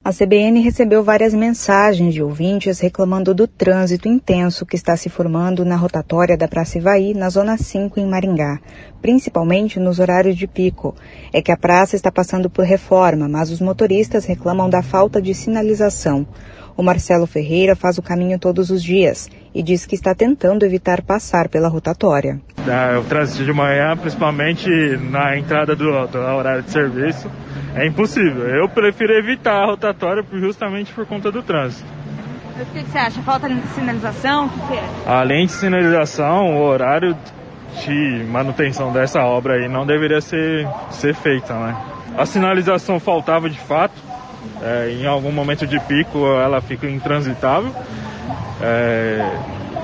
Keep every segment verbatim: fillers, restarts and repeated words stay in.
A C B N recebeu várias mensagens de ouvintes reclamando do trânsito intenso que está se formando na rotatória da Praça Ivaí, na Zona cinco, em Maringá, principalmente nos horários de pico. É que a praça está passando por reforma, mas os motoristas reclamam da falta de sinalização. O Marcelo Ferreira faz o caminho todos os dias e diz que está tentando evitar passar pela rotatória. É, o trânsito de manhã, principalmente na entrada do, do horário de serviço, é impossível. Eu prefiro evitar a rotatória justamente por conta do trânsito. Mas o que você acha? Falta de sinalização? O que que é? Além de sinalização, o horário de manutenção dessa obra aí não deveria ser, ser feita, né? A sinalização faltava de fato. É, em algum momento de pico ela fica intransitável. É,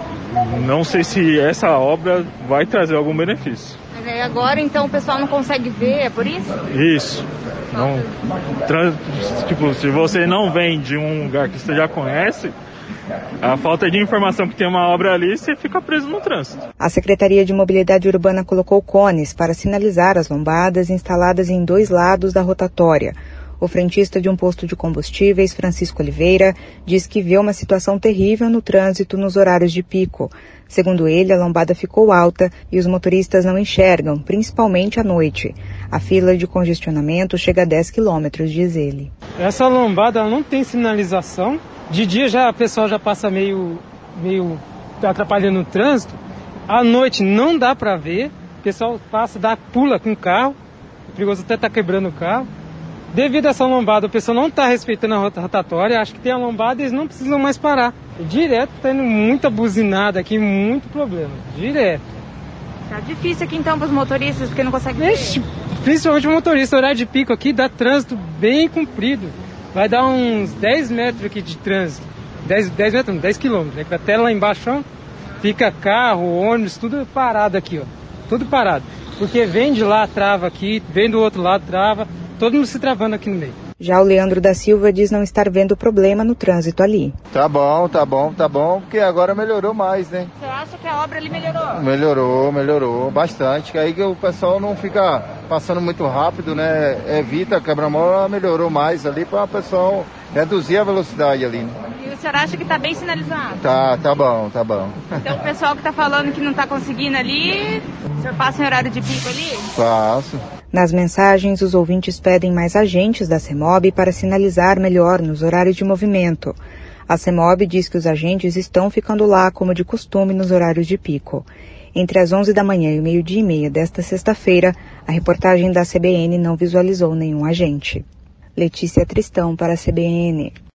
não sei se essa obra vai trazer algum benefício. Mas aí agora então o pessoal não consegue ver, é por isso? Isso. Não, trans, tipo, se você não vem de um lugar que você já conhece, a falta de informação que tem uma obra ali, você fica preso no trânsito. A Secretaria de Mobilidade Urbana colocou cones para sinalizar as lombadas instaladas em dois lados da rotatória. O frentista de um posto de combustíveis, Francisco Oliveira, diz que vê uma situação terrível no trânsito nos horários de pico. Segundo ele, a lombada ficou alta e os motoristas não enxergam, principalmente à noite. A fila de congestionamento chega a dez quilômetros, diz ele. Essa lombada não tem sinalização. De dia já, o pessoal já passa meio, meio atrapalhando o trânsito. À noite não dá para ver. O pessoal passa, dá, pula com o carro. É perigoso até estar quebrando o carro. Devido a essa lombada, o pessoal não está respeitando a rotatória, acho que tem a lombada e eles não precisam mais parar. Direto, está indo muita buzinada aqui, muito problema, direto. Tá difícil aqui então para os motoristas, porque não conseguem ver. Ixi, principalmente o motorista, horário de pico aqui dá trânsito bem comprido. Vai dar uns dez metros aqui de trânsito, dez, dez metros, não, dez quilômetros. Até lá embaixo fica carro, ônibus, tudo parado aqui, ó, tudo parado. Porque vem de lá, trava aqui, vem do outro lado, trava. Todo mundo se travando aqui no meio. Já o Leandro da Silva diz não estar vendo problema no trânsito ali. Tá bom, tá bom, tá bom, porque agora melhorou mais, né? Você acha que a obra ali melhorou? Melhorou, melhorou bastante, que aí que o pessoal não fica passando muito rápido, né? Evita, quebra-mola melhorou mais ali para o pessoal reduzir a velocidade ali, né? E o senhor acha que tá bem sinalizado? Tá, tá bom, tá bom. Então o pessoal que tá falando que não tá conseguindo ali, o senhor passa em horário de pico ali? Passo. Nas mensagens, os ouvintes pedem mais agentes da CEMOB para sinalizar melhor nos horários de movimento. A CEMOB diz que os agentes estão ficando lá como de costume nos horários de pico. Entre as onze da manhã e o meio-dia e meia desta sexta-feira, a reportagem da C B N não visualizou nenhum agente. Letícia Tristão para a C B N.